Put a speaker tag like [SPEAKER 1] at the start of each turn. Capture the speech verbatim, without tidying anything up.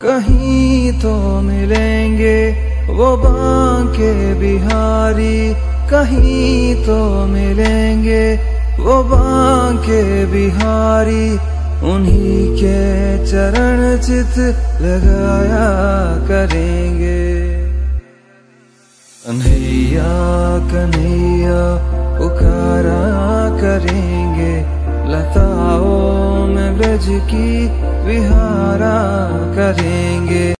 [SPEAKER 1] कहीं तो मिलेंगे वो बांके बिहारी, कहीं तो मिलेंगे वो बांके बिहारी। उन्हीं के चरण चित लगाया करेंगे। कन्हैया कन्हैया पुकारा करेंगे, लताओं में ब्रज की विहारा करेंगे।